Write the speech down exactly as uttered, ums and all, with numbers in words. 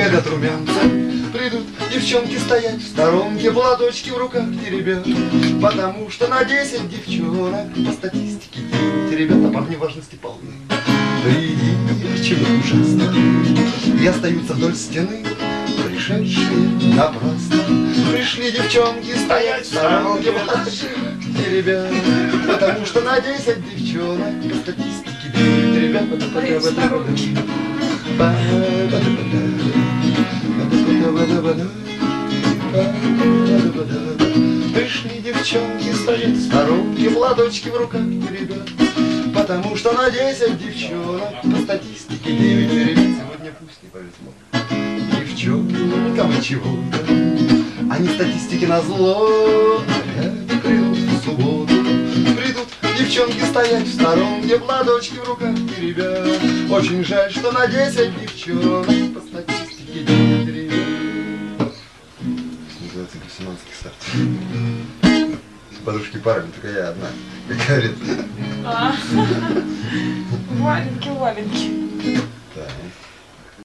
любят румянца. Придут девчонки стоять в сторонке, платочки в руках теребят. Потому что на десять девчонок по статистике девять ребята парни важности полны. Придирчивы ужасно и остаются вдоль стены, пришедшие напрасно. Пришли девчонки стоять в сторонке, платочки теребят. Потому что на десять девчонок по статистике девять ребята в сторонке. Пришли девчонки стоять в сторонке, платочки в руках ребят. Потому что на десять девчонок по статистике девять ребят. Сегодня пусть не повезло девчонкам чего-то, они статистики назло опять придут в субботу. Придут девчонки стоять в сторонке, платочки в руках ребят. Очень жаль, что на десять девчонок по статистике девять ребят. Называется Гусиманский сад. С подружки парами, только я одна, как говорит. Валенки, валенки. Так.